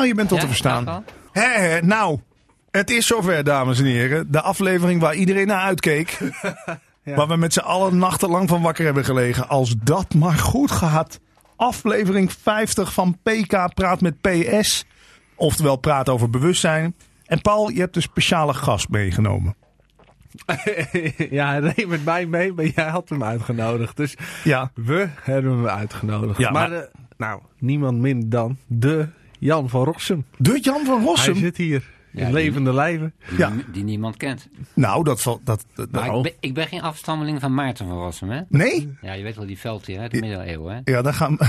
je bent tot te verstaan. Nou, het is zover, dames en heren. De aflevering waar iedereen naar uitkeek. Ja. Waar we met z'n allen nachtenlang van wakker hebben gelegen. Als dat maar goed gaat. Aflevering 50 van PK Praat met PS. Oftewel Praat over bewustzijn. En Paul, je hebt een speciale gast meegenomen. Ja, hij reed met mij mee, maar jij had hem uitgenodigd. Dus ja, we hebben hem uitgenodigd. Ja, maar niemand minder dan de Jan van Rossum. De Jan van Rossum? Hij zit hier in levende lijven. Die niemand kent. Nou, ik ben geen afstammeling van Maarten van Rossum, hè? Nee? Ja, je weet wel, die veldheer uit de middeleeuwen, hè? Ja, daar gaan...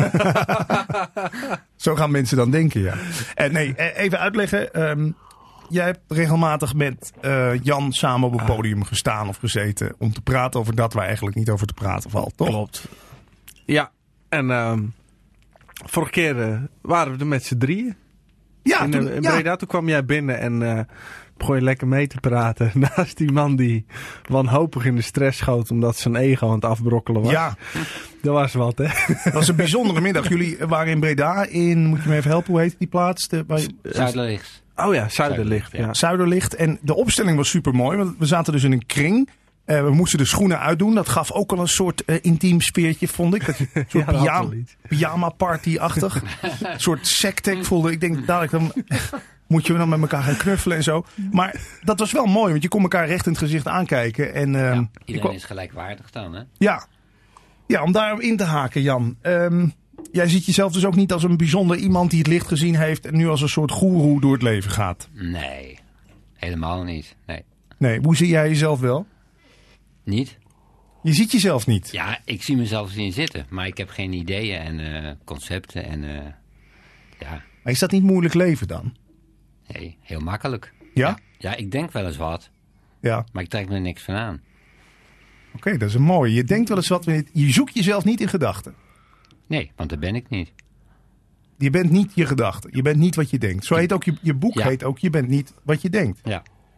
Zo gaan mensen dan denken, ja. Even uitleggen. Jij hebt regelmatig met Jan samen op een podium gestaan of gezeten om te praten over dat waar eigenlijk niet over te praten valt, toch? Klopt. Ja, en vorige keer waren we er met z'n drieën. Ja, in Breda, toen kwam jij binnen en begon je lekker mee te praten naast die man die wanhopig in de stress schoot omdat zijn ego aan het afbrokkelen was. Ja. Dat was wat, hè? Dat was een bijzondere middag. Jullie waren in Breda moet je me even helpen, hoe heet die plaats? Zuiderlicht. Oh ja, Zuiderlicht. Ja. Zuiderlicht. En de opstelling was super mooi, want we zaten dus in een kring. We moesten de schoenen uitdoen. Dat gaf ook al een soort intiem sfeertje, vond ik. Een soort pyjama party-achtig. Een soort sectek voelde ik. Denk dadelijk dan moet je dan met elkaar gaan knuffelen en zo. Maar dat was wel mooi, want je kon elkaar recht in het gezicht aankijken. En, iedereen is gelijkwaardig dan, hè? Ja, om daarop in te haken, Jan. Jij ziet jezelf dus ook niet als een bijzonder iemand die het licht gezien heeft en nu als een soort goeroe door het leven gaat. Nee, helemaal niet. Nee, hoe zie jij jezelf wel? Niet. Je ziet jezelf niet? Ja, ik zie mezelf zien zitten, maar ik heb geen ideeën en concepten en Maar is dat niet moeilijk leven dan? Nee, heel makkelijk. Ja? Ja, ik denk wel eens wat, maar ik trek me er niks van aan. Oké, dat is een mooie. Je denkt wel eens wat, je zoekt jezelf niet in gedachten. Nee, want dat ben ik niet. Je bent niet je gedachten. Je bent niet wat je denkt. Zo heet ook je boek, heet ook Je bent niet wat je denkt. Ja,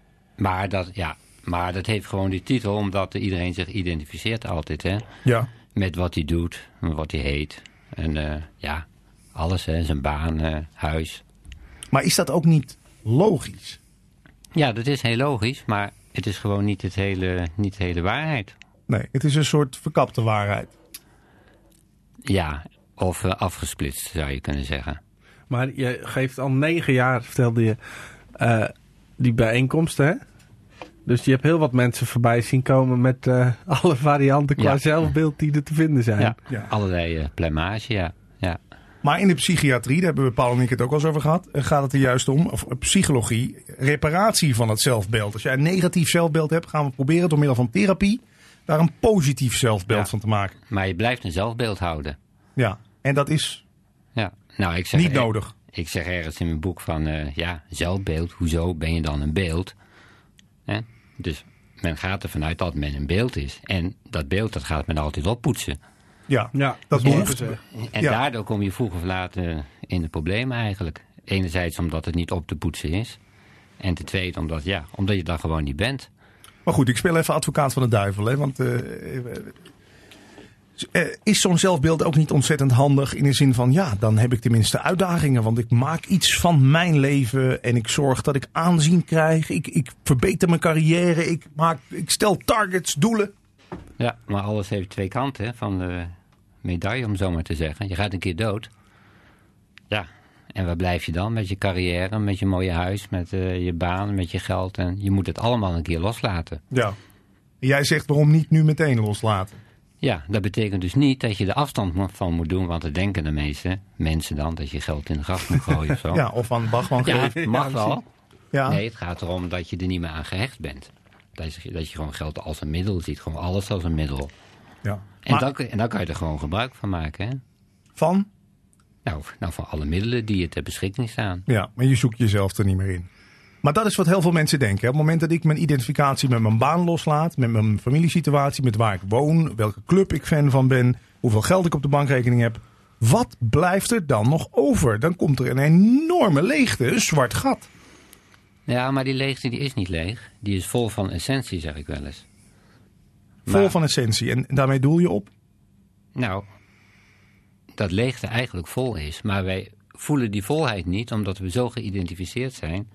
maar dat heeft gewoon die titel, omdat iedereen zich identificeert altijd, hè? Ja. Met wat hij doet, wat hij heet. En alles, hè? Zijn baan, huis. Maar is dat ook niet logisch? Ja, dat is heel logisch, maar het is gewoon niet de hele waarheid. Nee, het is een soort verkapte waarheid. Ja, of afgesplitst zou je kunnen zeggen. Maar je geeft al 9 jaar, vertelde je, die bijeenkomsten, hè? Dus je hebt heel wat mensen voorbij zien komen met alle varianten qua zelfbeeld die er te vinden zijn. Ja. Allerlei plemage, ja. Maar in de psychiatrie, daar hebben we Paul en ik het ook al eens over gehad, gaat het er juist om, of psychologie, reparatie van het zelfbeeld. Als jij een negatief zelfbeeld hebt, gaan we proberen door middel van therapie daar een positief zelfbeeld van te maken. Maar je blijft een zelfbeeld houden. Ja, en dat is ik zeg niet nodig. Ik zeg ergens in mijn boek van, zelfbeeld, hoezo ben je dan een beeld? Hè? Dus men gaat ervan uit dat men een beeld is. En dat beeld, dat gaat men altijd oppoetsen. Ja, dat behoeft. En daardoor kom je vroeg of laat in de problemen eigenlijk. Enerzijds omdat het niet op te poetsen is. En ten tweede omdat je daar gewoon niet bent. Maar goed, ik speel even advocaat van de duivel. Hè? Want is zo'n zelfbeeld ook niet ontzettend handig in de zin van, dan heb ik tenminste uitdagingen. Want ik maak iets van mijn leven en ik zorg dat ik aanzien krijg. Ik verbeter mijn carrière. Ik stel targets, doelen. Ja, maar alles heeft 2 kanten van de medaille, om zo maar te zeggen. Je gaat een keer dood. Ja, en waar blijf je dan? Met je carrière, met je mooie huis, met je baan, met je geld. En je moet het allemaal een keer loslaten. Ja. Jij zegt waarom niet nu meteen loslaten? Ja, dat betekent dus niet dat je er afstand van moet doen. Want dan denken de meeste mensen dan dat je geld in de graf moet gooien of zo. Ja, of aan Bachman geven. Ja, mag wel. Ja. Nee, het gaat erom dat je er niet meer aan gehecht bent. Dat je gewoon geld als een middel ziet. Gewoon alles als een middel. Ja. En dan kan je er gewoon gebruik van maken. Hè? Van? Nou, van alle middelen die je ter beschikking staan. Ja, maar je zoekt jezelf er niet meer in. Maar dat is wat heel veel mensen denken. Hè? Op het moment dat ik mijn identificatie met mijn baan loslaat, met mijn familiesituatie, met waar ik woon, welke club ik fan van ben, hoeveel geld ik op de bankrekening heb, wat blijft er dan nog over? Dan komt er een enorme leegte, een zwart gat. Ja, maar die leegte die is niet leeg. Die is vol van essentie, zeg ik wel eens. Vol van essentie. En daarmee doel je op? Nou, dat leegte eigenlijk vol is. Maar wij voelen die volheid niet, omdat we zo geïdentificeerd zijn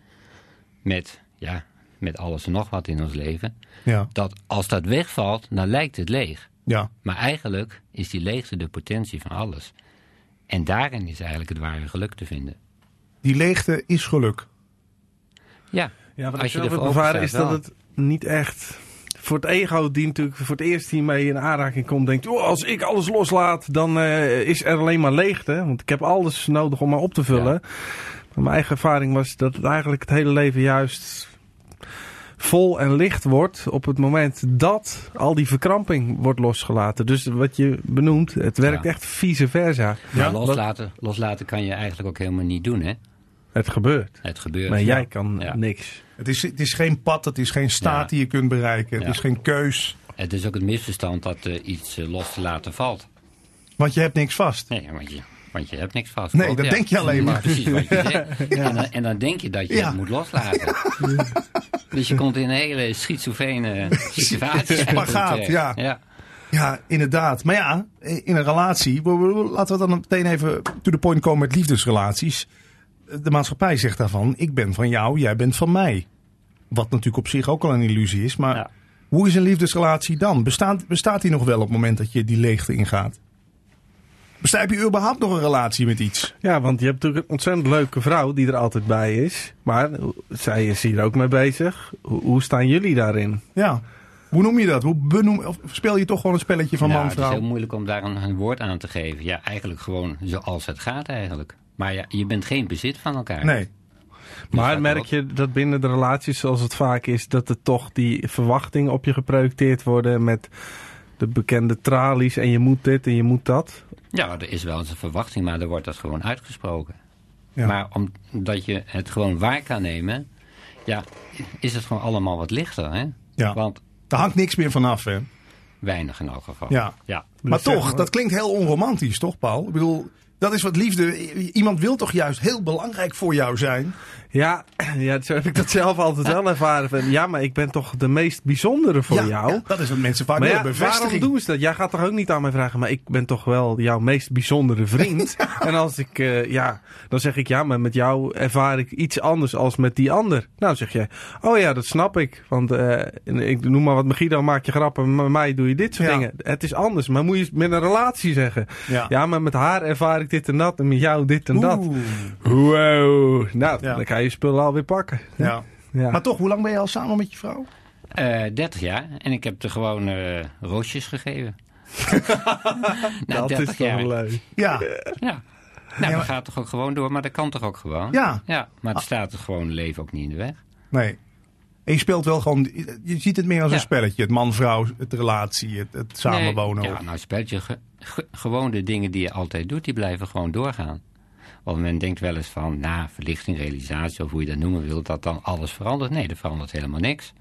met alles en nog wat in ons leven. Ja. Dat als dat wegvalt, dan lijkt het leeg. Ja. Maar eigenlijk is die leegte de potentie van alles. En daarin is eigenlijk het ware geluk te vinden. Die leegte is geluk. Ja, Ja, wat ik als je zelf heb ervoor ervaren open is dat staat, het niet echt... Voor het ego die natuurlijk voor het eerst hiermee in aanraking komt... denkt, als ik alles loslaat, dan is er alleen maar leegte. Want ik heb alles nodig om maar op te vullen. Ja. Maar mijn eigen ervaring was dat het eigenlijk het hele leven juist... vol en licht wordt op het moment dat al die verkramping wordt losgelaten. Dus wat je benoemt, het werkt echt vice versa. Maar Ja. loslaten kan je eigenlijk ook helemaal niet doen, hè? Het gebeurt. Het gebeurt. Maar Ja. jij kan Ja. niks. Het is geen pad, het is geen staat Ja. die je kunt bereiken. Het Ja. is geen keus, Het is ook het misverstand dat iets los te laten valt. want je hebt niks vast. Nee, want je hebt niks vast. Nee, Klopt, dat ja. denk je alleen maar. Precies wat je zegt. En dan denk je dat je Ja. het moet loslaten. Dus je komt in een hele schizofrene situatie. Spagaat, ja. Ja. Ja, inderdaad. Maar ja, in een relatie, laten we dan meteen even to the point komen met liefdesrelaties. De maatschappij zegt daarvan, ik ben van jou, jij bent van mij. Wat natuurlijk op zich ook al een illusie is. Maar Ja. hoe is een liefdesrelatie dan? Bestaat die nog wel op het moment dat je die leegte ingaat? Heb je überhaupt nog een relatie met iets? Ja, want je hebt natuurlijk een ontzettend leuke vrouw die er altijd bij is. Maar zij is hier ook mee bezig. Hoe staan jullie daarin? Ja. Hoe noem je dat? Of speel je toch gewoon een spelletje van Ja, man het is vrouw? heel moeilijk om daar een woord aan te geven. Ja, eigenlijk gewoon zoals het gaat eigenlijk. Maar ja, je bent geen bezit van elkaar. Nee. Maar dat merk ook. je dat binnen de relaties zoals het vaak is... dat er toch die verwachtingen op je geprojecteerd worden... met de bekende tralies en je moet dit en je moet dat? Ja, er is wel eens een verwachting, maar er wordt dat gewoon uitgesproken. Ja. Maar omdat je het gewoon waar kan nemen... ja, is het gewoon allemaal wat lichter, hè? Ja. Want Daar hangt niks meer vanaf, hè? weinig in elk geval. Ja. Ja. Maar zeg toch, dat klinkt heel onromantisch, toch, Paul? Ik bedoel, dat is wat liefde... Iemand wil toch juist heel belangrijk voor jou zijn? Ja, zo heb ik dat zelf altijd wel ervaren. Van, ja, maar ik ben toch de meest bijzondere voor jou? Ja, dat is wat mensen vaak Maar willen, ja, waarom bevestiging. doen ze dat? Jij gaat toch ook niet aan mij vragen, maar ik ben toch wel jouw meest bijzondere vriend? En als ik, dan zeg ik, ja, maar met jou ervaar ik iets anders als met die ander. Nou, zeg jij, oh ja, dat snap ik. Want ik noem maar wat, met Guido maak je grappen, met mij doe je dit soort Ja. dingen. Het is anders, maar moet je met een relatie zeggen. Ja. Ja, maar met haar ervaar ik dit en dat en met jou dit en dat. Oeh. Wow. Nou, Ja. dan ga je je spullen alweer pakken. Ja. Ja. Maar toch, hoe lang ben je al samen met je vrouw? 30 jaar. En ik heb er gewoon roosjes gegeven. Na Dat 30 is toch jaar. leuk. Ja. Ja. Nou, maar- dat gaat toch ook gewoon door, maar dat kan toch ook gewoon? Ja. Ja, maar het staat er gewoon leven ook niet in de weg. Nee. En je speelt wel gewoon... Je ziet het meer als Ja. een spelletje. Het man-vrouw, het relatie, het samenwonen. Nee, ja, nou, spelletje. Gewoon de dingen die je altijd doet, die blijven gewoon doorgaan. Want men denkt wel eens van, verlichting, realisatie, of hoe je dat noemen wil, dat dan alles verandert. Nee, er verandert helemaal niks.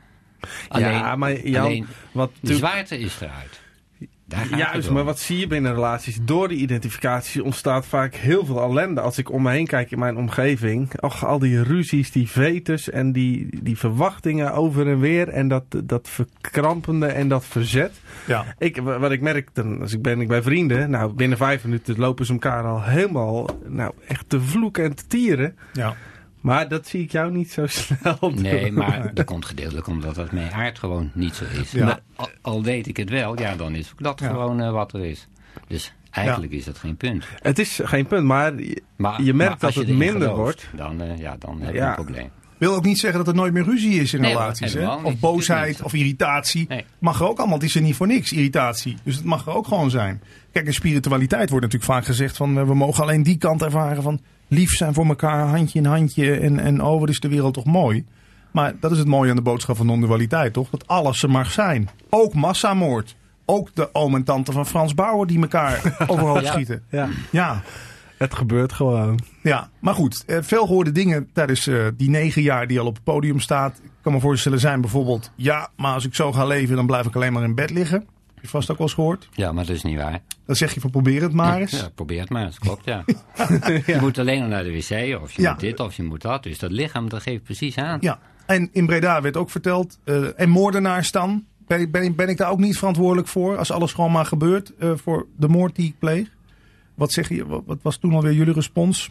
Ja, maar Jan, alleen wat de zwaarte is eruit. Daar gaat het Juist, om. maar wat zie je binnen relaties? Door die identificatie ontstaat vaak heel veel ellende. Als ik om me heen kijk in mijn omgeving. Och, al die ruzies, die vetes en die verwachtingen over en weer. En dat verkrampende en dat verzet. Ja. Wat ik merk, als ik ben bij vrienden. Nou, binnen 5 minuten lopen ze elkaar al helemaal echt te vloeken en te tieren. Ja. Maar dat zie ik jou niet zo snel doen. Nee, maar dat komt gedeeltelijk omdat dat mijn aard gewoon niet zo is. Ja. Maar al deed ik het wel, ja, dan is ook dat gewoon wat er is. Dus eigenlijk is dat geen punt. Het is geen punt, maar Maar, je merkt maar dat als je het erin minder gelooft, wordt. Dan heb je Ja. een probleem. Wil ook niet zeggen dat er nooit meer ruzie is in Nee, relaties. Hè? helemaal niet. Of boosheid Niet. of irritatie. Nee. Mag er ook allemaal. Het is er niet voor niks, irritatie. Dus het mag er ook gewoon zijn. Kijk, in spiritualiteit wordt natuurlijk vaak gezegd van... we mogen alleen die kant ervaren van... lief zijn voor elkaar, handje in handje. En wat is de wereld toch mooi. Maar dat is het mooie aan de boodschap van non-dualiteit, toch? Dat alles er mag zijn. Ook massamoord. Ook de oom en tante van Frans Bauer die elkaar overhoop Ja. schieten. Ja, Ja. het gebeurt gewoon. Ja, maar goed. Veel gehoorde dingen tijdens die 9 jaar die al op het podium staat. Ik kan me voorstellen zijn bijvoorbeeld... ja, maar als ik zo ga leven, dan blijf ik alleen maar in bed liggen. Heb je vast ook wel eens gehoord. Ja, maar dat is niet waar. Dan zeg je van probeer het maar eens. Ja, probeer het maar eens, klopt, ja. Je moet alleen nog naar de wc, of je Ja. moet dit, of je moet dat. Dus dat lichaam, dat geeft precies aan. Ja, en in Breda werd ook verteld... en moordenaars dan? Ben ik daar ook niet verantwoordelijk voor... als alles gewoon maar gebeurt voor de moord die ik pleeg? Wat zeg je? Wat was toen alweer jullie respons?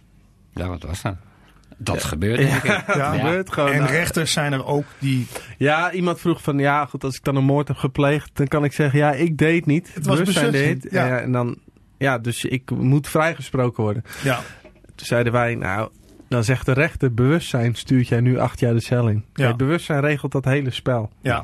Ja, wat was dat? Dat gebeurt, denk ik. Ja, het gebeurt gewoon. En rechters zijn er ook die... Ja, iemand vroeg van, ja goed, als ik dan een moord heb gepleegd, dan kan ik zeggen, ja, ik deed niet. Het was bewustzijn beslissend, deed. ja. En dan, ja, dus ik moet vrijgesproken worden. Ja, Toen zeiden wij, nou, dan zegt de rechter, bewustzijn stuurt jij nu 8 jaar de cel in. Ja. Kijk, bewustzijn regelt dat hele spel. ja.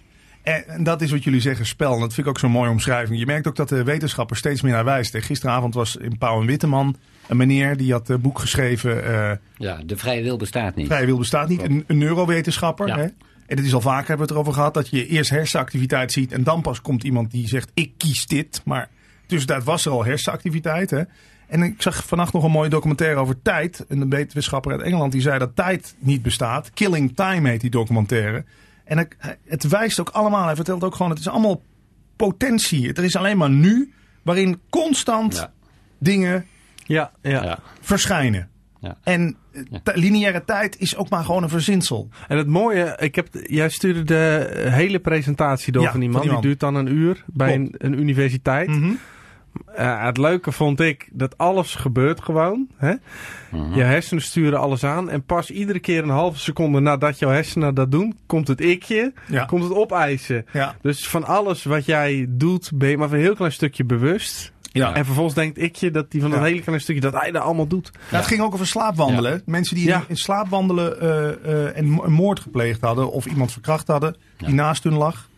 En dat is wat jullie zeggen, spel. En dat vind ik ook zo'n mooie omschrijving. Je merkt ook dat de wetenschapper steeds meer naar wijst. Gisteravond was in Pauw en Witteman een meneer die had een boek geschreven. Ja, de vrije wil bestaat niet. Vrije wil bestaat niet. Een neurowetenschapper. Ja. Hè? En het is al vaker hebben we het erover gehad. Dat je eerst hersenactiviteit ziet. En dan pas komt iemand die zegt ik kies dit. Maar tussentijd was er al hersenactiviteit. Hè? En ik zag vannacht nog een mooie documentaire over tijd. Een wetenschapper uit Engeland die zei dat tijd niet bestaat. Killing Time heet die documentaire. En het wijst ook allemaal. Hij vertelt ook gewoon het is allemaal potentie. Er is alleen maar nu waarin constant dingen Ja. verschijnen. Ja. En lineaire tijd is ook maar gewoon een verzinsel. En het mooie, jij stuurde de hele presentatie door van die man. Die duurt dan een uur bij een universiteit. Mm-hmm. Het leuke vond ik dat alles gebeurt gewoon. Hè? Je hersenen sturen alles aan. En pas iedere keer een halve seconde nadat jouw hersenen dat doen, komt het ikje, komt het opeisen. Ja. Dus van alles wat jij doet, ben je maar voor een heel klein stukje bewust. Ja. En vervolgens denkt ikje dat die van dat hele kleine stukje, dat hij dat allemaal doet. Ja, het ging ook over slaapwandelen. Ja. Mensen die in slaap wandelen en een moord gepleegd hadden of iemand verkracht hadden die naast hun lag.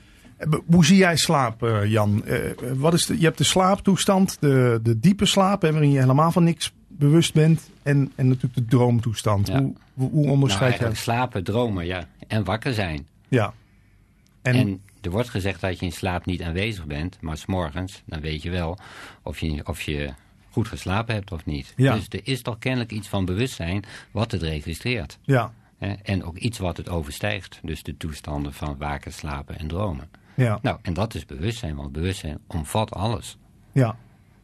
Hoe zie jij slaap, Jan? Je hebt de slaaptoestand, de diepe slaap, waarin je helemaal van niks bewust bent. En natuurlijk de droomtoestand. Ja. Hoe onderscheid jij? Slapen, dromen, en wakker zijn. Ja. En er wordt gezegd dat je in slaap niet aanwezig bent, maar 's morgens, dan weet je wel of je goed geslapen hebt of niet. Ja. Dus er is toch kennelijk iets van bewustzijn wat het registreert. Ja. En ook iets wat het overstijgt. Dus de toestanden van waken, slapen en dromen. Ja. Nou, en dat is bewustzijn, want bewustzijn omvat alles. Ja.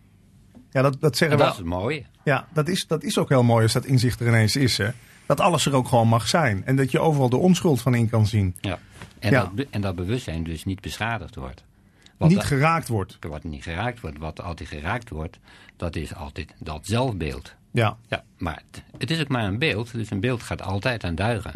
Ja, dat zeggen we. Dat is het mooie. Ja, dat is ook heel mooi als dat inzicht er ineens is, hè. Dat alles er ook gewoon mag zijn. En dat je overal de onschuld van in kan zien. Ja. En dat bewustzijn dus niet beschadigd wordt. Geraakt wordt. Wat niet geraakt wordt. Wat altijd geraakt wordt, dat is altijd dat zelfbeeld. Ja. Ja, maar het is ook maar een beeld. Dus een beeld gaat altijd aan duigen.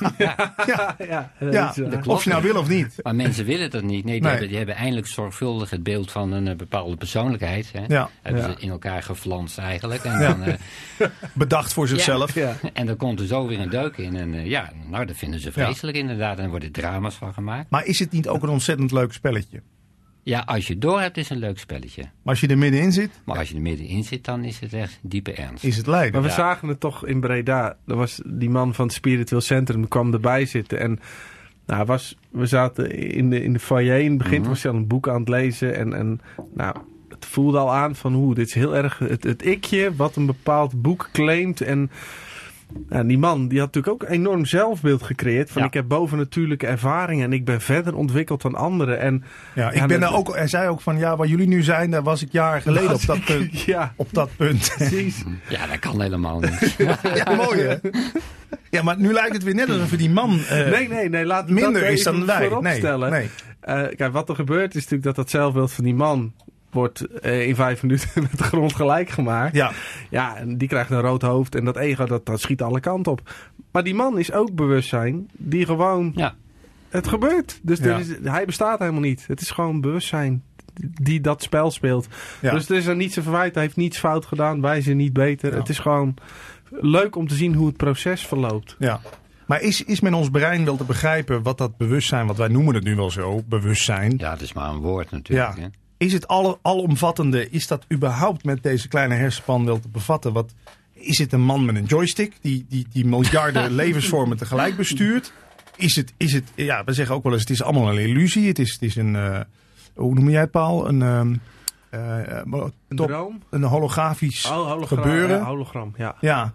Of je nou wil of niet. Maar mensen willen dat niet. Nee, die hebben eindelijk zorgvuldig het beeld van een bepaalde persoonlijkheid. Hè. Ja. Hebben ze in elkaar geflanst eigenlijk. En dan, bedacht voor zichzelf. Ja. En dan komt er zo weer een deuk in. En dat vinden ze vreselijk inderdaad. En er worden drama's van gemaakt. Maar is het niet ook een ontzettend leuk spelletje? Ja, als je het door hebt is het een leuk spelletje. Maar als je er middenin zit? Maar als je er middenin zit, dan is het echt diepe ernst. Is het lijden? Maar we zagen het toch in Breda. Er was die man van het Spiritueel Centrum, kwam erbij zitten. En we zaten in de foyer. In het begin was hij al een boek aan het lezen. En het voelde al aan van dit is heel erg het ikje wat een bepaald boek claimt. En die man die had natuurlijk ook een enorm zelfbeeld gecreëerd. Van ik heb bovennatuurlijke ervaringen en ik ben verder ontwikkeld dan anderen. En, ik ben daar ook. Hij zei ook van waar jullie nu zijn, daar was ik jaren geleden op dat punt. Op dat punt. Precies. Ja, dat kan helemaal niet. Ja, mooi hè? Ja, maar nu lijkt het weer net alsof die man nee, laat minder dat is dan wij. Nee. Kijk, wat er gebeurt is natuurlijk dat zelfbeeld van die man wordt in 5 minuten met de grond gelijk gemaakt. Ja, en die krijgt een rood hoofd en dat ego dat schiet alle kanten op. Maar die man is ook bewustzijn die gewoon... Ja. Het gebeurt. Dus hij bestaat helemaal niet. Het is gewoon bewustzijn die dat spel speelt. Ja. Dus er is er niets te verwijten. Hij heeft niets fout gedaan. Wij zijn niet beter. Ja. Het is gewoon leuk om te zien hoe het proces verloopt. Ja. Maar is men ons brein wel te begrijpen wat dat bewustzijn, wat wij noemen het nu wel zo, bewustzijn. Ja, het is maar een woord natuurlijk. Ja. Hè? Is het alomvattende, is dat überhaupt met deze kleine hersenpan wel te bevatten? Is het een man met een joystick die miljarden levensvormen tegelijk bestuurt? Is het, we zeggen ook wel eens, het is allemaal een illusie. Het is een, hoe noem jij het, Paul? Een droom? Een holografisch gebeuren. Ja, hologram, ja. Ja.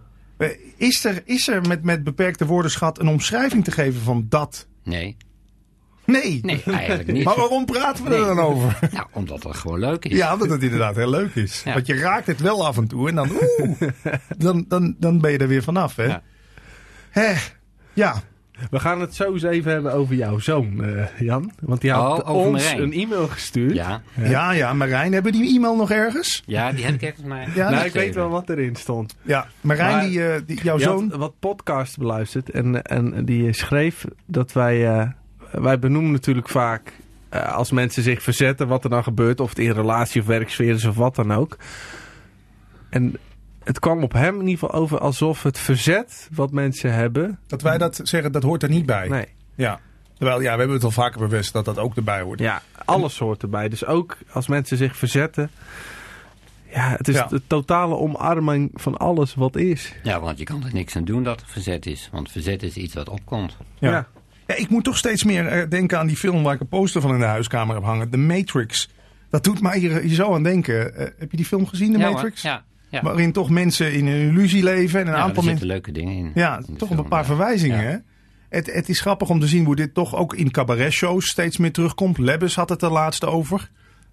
Is er met beperkte woordenschat een omschrijving te geven van dat? Nee. Nee, eigenlijk niet. Maar waarom praten we er dan over? Nou, omdat het gewoon leuk is. Ja, omdat het inderdaad heel leuk is. Ja. Want je raakt het wel af en toe en dan ben je er weer vanaf, hè? Ja. Ja. We gaan het zo eens even hebben over jouw zoon, Jan. Want die had over ons Marijn. een e-mail gestuurd. Ja. Ja, Marijn, hebben die e-mail nog ergens? Ja, die heb ik ergens maar... Ja, Nou, ik weet wel wat erin stond. Ja, Marijn, Maar jouw Die zoon... had wat podcast beluisterd en die schreef dat wij benoemen natuurlijk vaak als mensen zich verzetten wat er dan gebeurt, of het in relatie of werksfeer is of wat dan ook. En het kwam op hem in ieder geval over alsof het verzet wat mensen hebben... Dat wij dat zeggen, dat hoort er niet bij. Nee. Ja. Terwijl, ja, we hebben het al vaker bevestigd dat dat ook erbij hoort. Ja, alles hoort erbij. Dus ook als mensen zich verzetten... Ja, het is de totale omarming van alles wat is. Ja, want je kan er niks aan doen dat er verzet is. Want verzet is iets wat opkomt. Ja. Ja, ik moet toch steeds meer denken aan die film waar ik een poster van in de huiskamer heb hangen. The Matrix. Dat doet mij hier zo aan denken. Heb je die film gezien, The Matrix? Hoor. Ja. Waarin toch mensen in een illusie leven. En een aantal er mensen... zitten leuke dingen in. Ja, in toch film, een paar verwijzingen. Hè? Het is grappig om te zien hoe dit toch ook in cabaretshows steeds meer terugkomt. Lebbes had het er laatst over.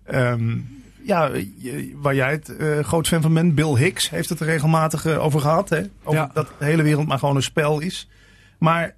Waar jij het groot fan van bent. Bill Hicks heeft het er regelmatig over gehad. Hè? Over dat de hele wereld maar gewoon een spel is. Maar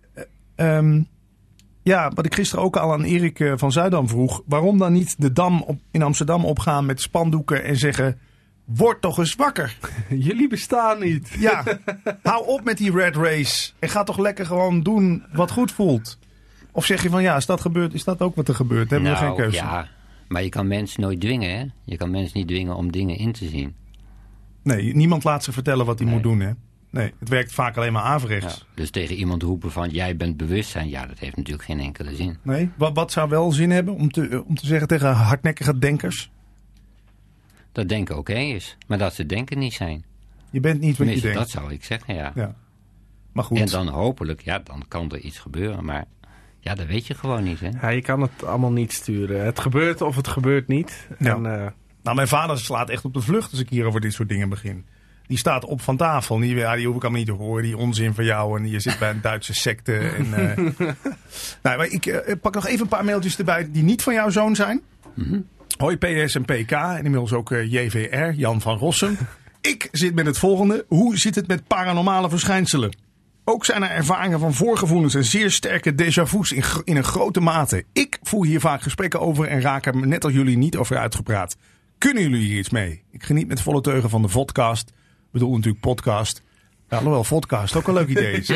wat ik gisteren ook al aan Erik van Zuidam vroeg. Waarom dan niet de Dam in Amsterdam opgaan met spandoeken en zeggen... Word toch eens wakker. Jullie bestaan niet. Ja, hou op met die red race. En ga toch lekker gewoon doen wat goed voelt. Of zeg je van als dat gebeurt, is dat ook wat er gebeurt? Dan hebben we geen keuze. Ja, maar je kan mensen nooit dwingen, hè? Je kan mensen niet dwingen om dingen in te zien. Nee, niemand laat ze vertellen wat hij moet doen, hè? Nee, het werkt vaak alleen maar averechts. Ja, dus tegen iemand roepen van jij bent bewustzijn, ja, dat heeft natuurlijk geen enkele zin. Nee, wat zou wel zin hebben om te zeggen tegen hardnekkige denkers? Dat denken oké is, maar dat ze denken niet zijn. Je bent niet wat je denkt. Dat zou ik zeggen, ja. Maar goed. En dan hopelijk, dan kan er iets gebeuren, maar ja, dat weet je gewoon niet, hè. Ja, je kan het allemaal niet sturen. Het gebeurt of het gebeurt niet. Ja. En, nou, mijn vader slaat echt op de vlucht als ik hier over dit soort dingen begin. Die staat op van tafel. Die hoef ik allemaal niet te horen. Die onzin van jou. En je zit bij een Duitse secte. En, maar ik pak nog even een paar mailtjes erbij die niet van jouw zoon zijn. Mm-hmm. Hoi PS en PK. En inmiddels ook JVR, Jan van Rossum. Ik zit met het volgende. Hoe zit het met paranormale verschijnselen? Ook zijn er ervaringen van voorgevoelens en zeer sterke déjà vu's in een grote mate. Ik voer hier vaak gesprekken over en raak er net als jullie niet over uitgepraat. Kunnen jullie hier iets mee? Ik geniet met volle teugen van de vodcast. Ik bedoel natuurlijk podcast. Ja, alhoewel vodcast ook een leuk idee is.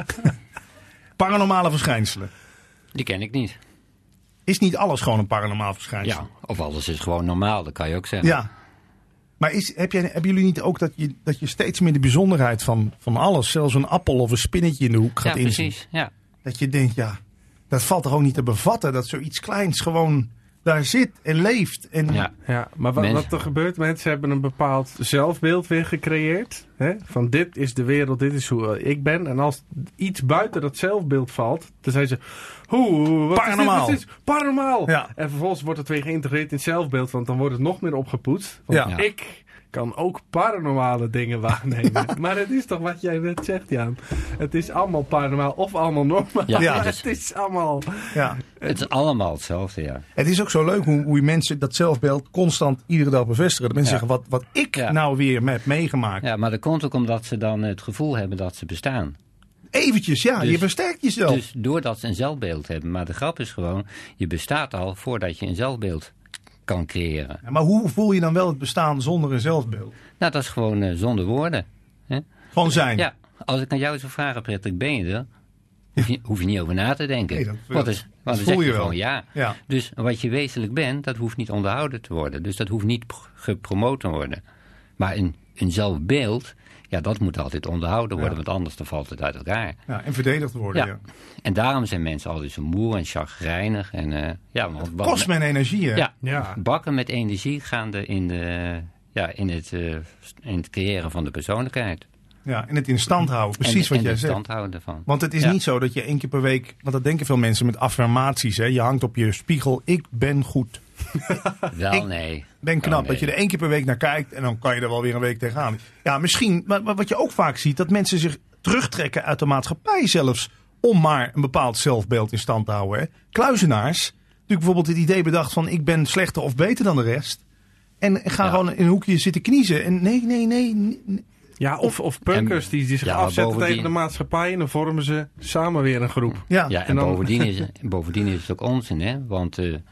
Paranormale verschijnselen. Die ken ik niet. Is niet alles gewoon een paranormaal verschijnsel? Ja, of alles is gewoon normaal, dat kan je ook zeggen. Ja. Maar hebben jullie niet ook dat je steeds meer de bijzonderheid van alles, zelfs een appel of een spinnetje in de hoek gaat inzien? Ja, precies. Ja. Dat je denkt, dat valt toch ook niet te bevatten, dat zoiets kleins gewoon daar zit en leeft. En Ja, maar wat er gebeurt, mensen hebben een bepaald zelfbeeld weer gecreëerd. Hè? Van dit is de wereld, dit is hoe ik ben. En als iets buiten dat zelfbeeld valt, dan zeggen ze... Wat paranormaal. Is dit? Paranormaal. Ja. En vervolgens wordt het weer geïntegreerd in het zelfbeeld, want dan wordt het nog meer opgepoetst. Want ik kan ook paranormale dingen waarnemen. Maar het is toch wat jij net zegt, Jan. Het is allemaal paranormaal of allemaal normaal. Ja, het is allemaal... Ja. Het is allemaal hetzelfde, ja. Het is ook zo leuk hoe mensen dat zelfbeeld constant iedere dag bevestigen. Dat mensen zeggen, wat ik nou weer heb meegemaakt. Ja, maar dat komt ook omdat ze dan het gevoel hebben dat ze bestaan. Eventjes, dus, je versterkt jezelf. Dus doordat ze een zelfbeeld hebben. Maar de grap is gewoon, je bestaat al voordat je een zelfbeeld kan creëren. Ja, maar hoe voel je dan wel het bestaan zonder een zelfbeeld? Nou, dat is gewoon zonder woorden. Hè? Gewoon zijn. Ja, als ik aan jou zou vragen, Patrick, ben je er? Hoef je niet over na te denken. Nee, want dan zeg je gewoon ja. Ja. Dus wat je wezenlijk bent, dat hoeft niet onderhouden te worden. Dus dat hoeft niet gepromoot te worden. Maar een zelfbeeld, dat moet altijd onderhouden worden. Want anders dan valt het uit elkaar. Ja, en verdedigd worden, ja. En daarom zijn mensen altijd zo moe en chagrijnig. En, kost men energie, hè? Ja, bakken met energie gaande in het creëren van de persoonlijkheid. Ja, en het in stand houden. Precies wat jij zegt. En het stand houden ervan. Want het is niet zo dat je 1 keer per week... Want dat denken veel mensen met affirmaties. Hè? Je hangt op je spiegel. Ik ben goed. Nee. Ben knap. Dat je er 1 keer per week naar kijkt. En dan kan je er wel weer een week tegenaan. Ja, misschien. Maar wat je ook vaak ziet. Dat mensen zich terugtrekken uit de maatschappij zelfs. Om maar een bepaald zelfbeeld in stand te houden. Hè? Kluizenaars. Natuurlijk bijvoorbeeld het idee bedacht van... Ik ben slechter of beter dan de rest. En ga gewoon in een hoekje zitten kniezen. En nee. Ja, of punkers die zich afzetten bovendien, tegen de maatschappij en dan vormen ze samen weer een groep. Ja, en dan, bovendien is het ook onzin, hè? Want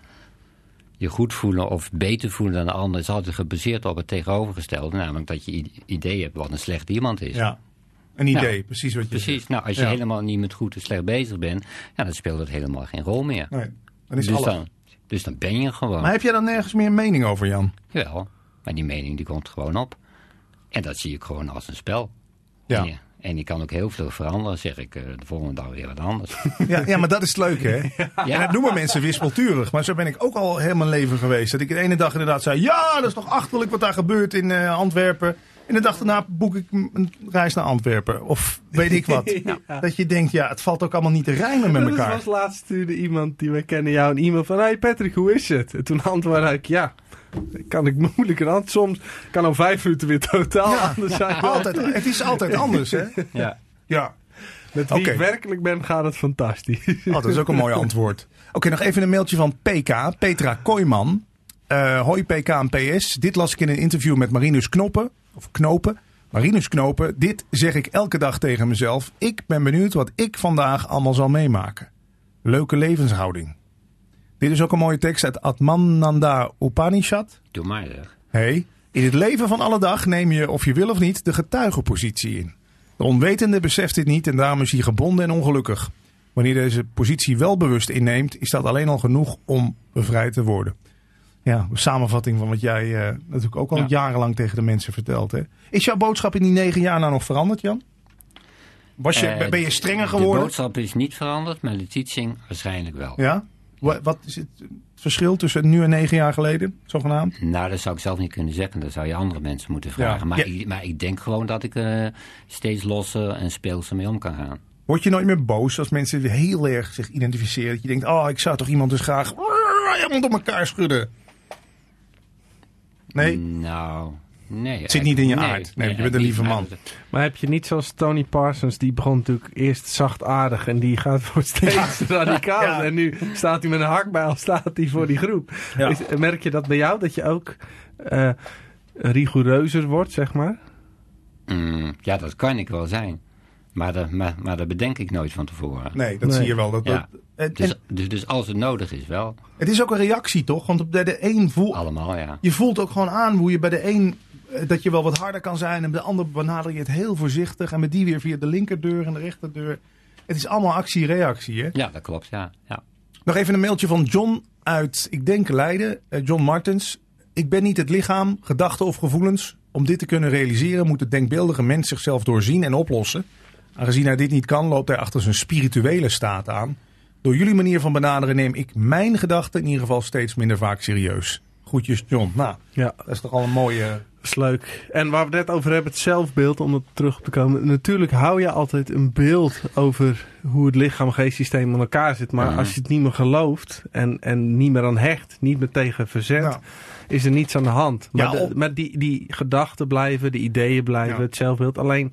je goed voelen of beter voelen dan de ander is altijd gebaseerd op het tegenovergestelde. Namelijk dat je idee hebt wat een slecht iemand is. Ja, een idee, precies wat je Precies, zegt. nou als je helemaal niet met goed en slecht bezig bent, ja, dan speelt het helemaal geen rol meer. Nee, dan is alles. Dus dan ben je gewoon. Maar heb jij dan nergens meer een mening over, Jan? Jawel, maar die mening die komt gewoon op. En dat zie ik gewoon als een spel. Ja. En je kan ook heel veel veranderen, zeg ik de volgende dag weer wat anders. Ja, maar dat is het leuke, hè? Ja. En dat noemen mensen wispelturig. Maar zo ben ik ook al heel mijn leven geweest. Dat ik de ene dag inderdaad zei, ja, dat is toch achterlijk wat daar gebeurt in Antwerpen. En de dag daarna boek ik een reis naar Antwerpen. Of weet ik wat. Ja. Dat je denkt, ja, het valt ook allemaal niet te rijmen met elkaar. Dat was laatst stuurde iemand die we kennen jou een e-mail van... Hey Patrick, hoe is het? En toen antwoordde ik, ja, kan ik moeilijk een antwoord. Soms kan al 5 minuten weer totaal anders zijn. Altijd, het is altijd anders, hè? Ja. Ja. Met wie ik werkelijk ben, gaat het fantastisch. Oh, dat is ook een mooi antwoord. Oké, nog even een mailtje van PK, Petra Kooijman. Hoi PK en PS. Dit las ik in een interview met Marinus Knopen. Marinus Knopen. Dit zeg ik elke dag tegen mezelf. Ik ben benieuwd wat ik vandaag allemaal zal meemaken. Leuke levenshouding. Dit is ook een mooie tekst uit Atmananda Upanishad. Doe maar zeg. Hey, in het leven van alle dag neem je, of je wil of niet, de getuigenpositie in. De onwetende beseft dit niet en daarom is hij gebonden en ongelukkig. Wanneer deze positie wel bewust inneemt, is dat alleen al genoeg om bevrijd te worden. Ja, een samenvatting van wat jij natuurlijk ook al jarenlang tegen de mensen vertelt. Hè? Is jouw boodschap in die 9 jaar nou nog veranderd, Jan? Ben je strenger geworden? De boodschap is niet veranderd, maar de teaching waarschijnlijk wel. Ja? Wat is het verschil tussen nu en 9 jaar geleden, zogenaamd? Nou, dat zou ik zelf niet kunnen zeggen. Dat zou je andere mensen moeten vragen. Ja. Maar ik denk gewoon dat ik steeds losser en speelser mee om kan gaan. Word je nooit meer boos als mensen heel erg zich identificeren? Dat je denkt, oh, ik zou toch iemand dus graag helemaal door elkaar schudden. Nee? Nou, nee. Het zit niet in je aard. Nee, je bent een lieve man. Maar heb je niet zoals Tony Parsons, die begon natuurlijk eerst zachtaardig en die gaat voor steeds radicaal. Ja. En nu staat hij met een hakbijl, staat hij voor die groep. Ja. Merk je dat bij jou, dat je ook rigoureuzer wordt, zeg maar? Ja, dat kan ik wel zijn. Maar dat bedenk ik nooit van tevoren. Nee, dat zie je wel. Dus als het nodig is wel. Het is ook een reactie, toch? Want bij de een voelt... Allemaal, ja. Je voelt ook gewoon aan hoe je bij de een... dat je wel wat harder kan zijn. En bij de ander benader je het heel voorzichtig. En met die weer via de linkerdeur en de rechterdeur. Het is allemaal actie-reactie, hè? Ja, dat klopt, ja. Nog even een mailtje van John uit, ik denk Leiden. John Martens. Ik ben niet het lichaam, gedachten of gevoelens. Om dit te kunnen realiseren moet de denkbeeldige mens zichzelf doorzien en oplossen. Aangezien hij dit niet kan, loopt hij achter zijn spirituele staat aan. Door jullie manier van benaderen neem ik mijn gedachten in ieder geval steeds minder vaak serieus. Groetjes, John. Nou, dat is toch al een mooie... Dat is leuk. En waar we het net over hebben, het zelfbeeld, om er terug op te komen. Natuurlijk hou je altijd een beeld over hoe het lichaam-geestsysteem in elkaar zit. Maar als je het niet meer gelooft en niet meer aan hecht, niet meer tegen verzet, is er niets aan de hand. Maar, die gedachten blijven, de ideeën blijven, het zelfbeeld. Alleen,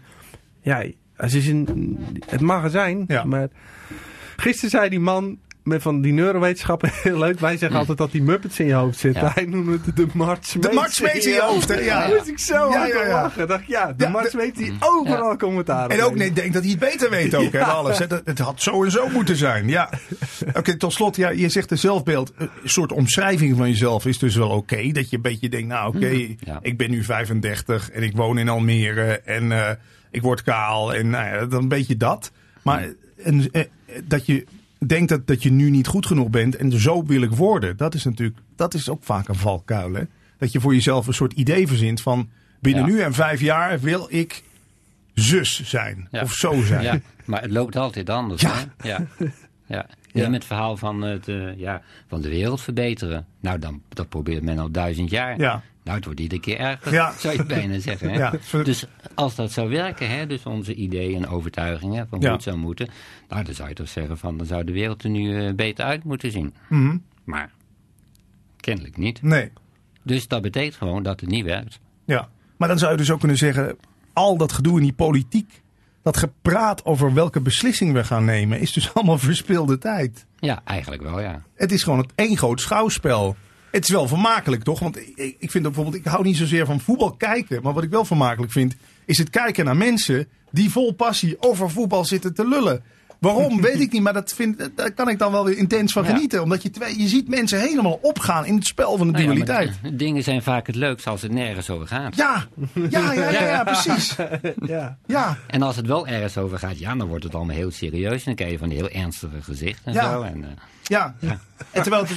het mag er zijn, maar... Gisteren zei die man van die neurowetenschappen, heel leuk. Wij zeggen altijd dat die Muppets in je hoofd zitten. Hij noemde het de Mart Smeets. De Mart Smeets in je hoofd, hè? Ja. Daar moest ik zo hard om lachen. Dacht de Mart Smeets die overal commentaar op. En ook denkt dat hij het beter weet ook, hè? Alles. Het had zo en zo moeten zijn, ja. Oké, tot slot, je zegt de zelfbeeld. Een soort omschrijving van jezelf is dus wel oké. Dat je een beetje denkt, ik ben nu 35 en ik woon in Almere en ik word kaal en dan een beetje dat. Maar dat je denkt dat je nu niet goed genoeg bent en zo wil ik worden. Dat is ook vaak een valkuil. Hè? Dat je voor jezelf een soort idee verzint van binnen nu en 5 jaar wil ik zus zijn of zo zijn. Ja, maar het loopt altijd anders. Ja. Hè? Ja. Neem het verhaal van de wereld verbeteren. Nou, dat probeert men al 1000 jaar. Ja. Nou, het wordt iedere keer erger, zou je bijna zeggen. Hè? Ja. Dus als dat zou werken, hè, dus onze ideeën en overtuigingen van hoe het zou moeten, nou, dan zou je toch zeggen van, dan zou de wereld er nu beter uit moeten zien. Mm-hmm. Maar kennelijk niet. Nee. Dus dat betekent gewoon dat het niet werkt. Ja, maar dan zou je dus ook kunnen zeggen, al dat gedoe in die politiek, dat gepraat over welke beslissing we gaan nemen, is dus allemaal verspilde tijd. Ja, eigenlijk wel, ja. Het is gewoon één groot schouwspel. Het is wel vermakelijk, toch? Want ik vind bijvoorbeeld, ik hou niet zozeer van voetbal kijken. Maar wat ik wel vermakelijk vind, is het kijken naar mensen die vol passie over voetbal zitten te lullen. Waarom, weet ik niet. Maar daar kan ik dan wel weer intens van genieten. Omdat je ziet mensen helemaal opgaan in het spel van de dualiteit. Maar dingen zijn vaak het leukst als het nergens over gaat. Ja, precies. Ja. En als het wel ergens over gaat, dan wordt het allemaal heel serieus. Dan krijg je van die heel ernstige gezichten en zo. En, En terwijl het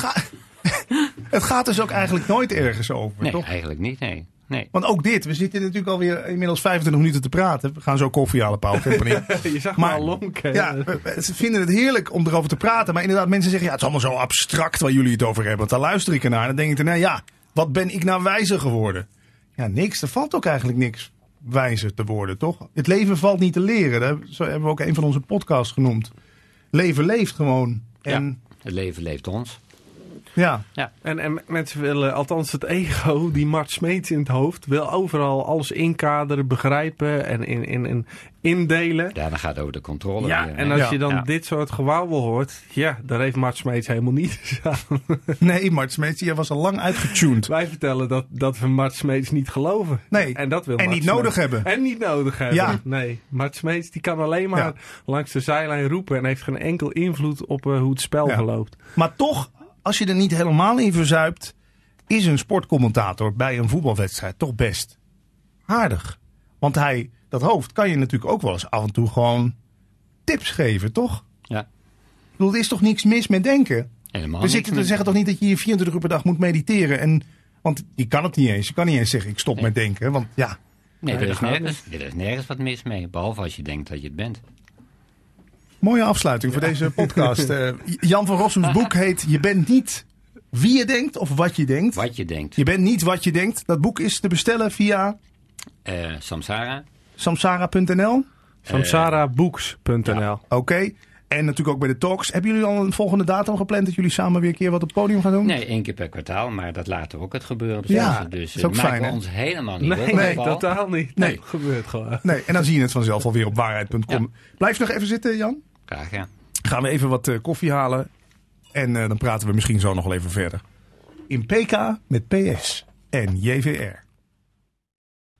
het gaat dus ook eigenlijk nooit ergens over, nee, toch? Eigenlijk niet, nee. Want ook dit, we zitten natuurlijk alweer inmiddels 25 minuten te praten. We gaan zo koffie halen, Paul. Je zag maar al lonken. Ja, ze vinden het heerlijk om erover te praten. Maar inderdaad, mensen zeggen, het is allemaal zo abstract waar jullie het over hebben. Want daar luister ik ernaar en dan denk ik, wat ben ik nou wijzer geworden? Ja, niks. Er valt ook eigenlijk niks wijzer te worden, toch? Het leven valt niet te leren. Zo hebben we ook een van onze podcasts genoemd. Leven leeft gewoon. En het leven leeft ons. Ja. En mensen willen, althans het ego, die Mart Smeets in het hoofd, wil overal alles inkaderen, begrijpen en indelen. Ja, dan gaat het over de controle. Ja, weer, en als je dan dit soort gewauwel hoort, daar heeft Mart Smeets helemaal niet aan. Nee, Mart Smeets, die was al lang uitgetuned. Wij vertellen dat we Mart Smeets niet geloven. Nee, en dat wil en niet nodig hebben. En niet nodig hebben. Ja. Nee, Mart Smeets die kan alleen maar langs de zijlijn roepen en heeft geen enkel invloed op hoe het spel verloopt. Maar toch, als je er niet helemaal in verzuipt, is een sportcommentator bij een voetbalwedstrijd toch best aardig. Want dat hoofd kan je natuurlijk ook wel eens af en toe gewoon tips geven, toch? Ja. Ik bedoel, er is toch niks mis met denken? Helemaal We zeggen toch niet dat je hier 24 uur per dag moet mediteren? Want je kan het niet eens. Je kan niet eens zeggen, ik stop met denken. Want Nee, er is nergens wat mis mee. Behalve als je denkt dat je het bent. Mooie afsluiting voor deze podcast. Jan van Rossums boek heet Je bent niet wie je denkt of wat je denkt. Wat je denkt. Je bent niet wat je denkt. Dat boek is te bestellen via Samsara. Samsara.nl. Samsarabooks.nl. Oké. En natuurlijk ook bij de talks. Hebben jullie al een volgende datum gepland dat jullie samen weer een keer wat op het podium gaan doen? Nee, 1 keer per kwartaal. Maar dat laten we ook het gebeuren. Dus is ook maken fijn, we hè? ons helemaal niet Nee, totaal niet. Nee. Dat gebeurt gewoon. Nee, en dan zie je het vanzelf alweer op waarheid.com. Blijf nog even zitten, Jan. Graag, ja. Gaan we even wat koffie halen. En dan praten we misschien zo nog wel even verder. In PK met PS en JVR.